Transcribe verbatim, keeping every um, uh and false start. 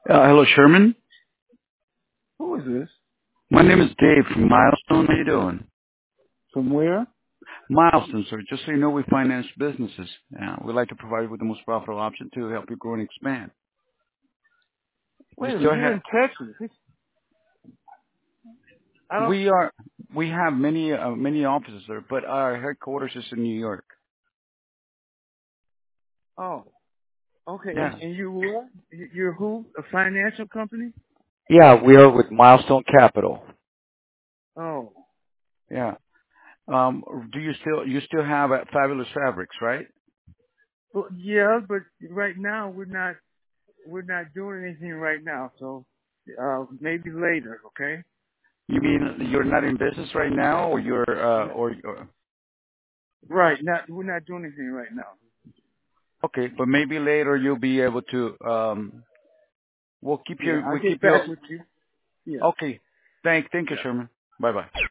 Uh, hello, Sherman. Who is this? My name is Dave from Milestone. How you doing? From where? Milestone, sir. Just so you know, we finance businesses. Uh, we like to provide you with the most profitable option to help you grow and expand. You Wait a still minute, you're have? in Texas. It's- I don't. We are. We have many uh, many offices, sir, but our headquarters is in New York. Oh, okay. And, Yeah. and you what? You- You're who? A financial company? Yeah, we are with Milestone Capital. Oh, Yeah. Um, do you still you still have uh, Fabulous Fabrics, right? well, yeah, but right now we're not we're not doing anything right now. So uh, maybe later. Okay. You mean you're not in business right now, or you're uh, No, or, or right. Not we're not doing anything right now. okay, but maybe later you'll be able to. Um, we'll keep Yeah, you. I'll We get keep you. back with you. Yeah. Okay. Thank. Thank you, Yeah. Sherman. Bye bye.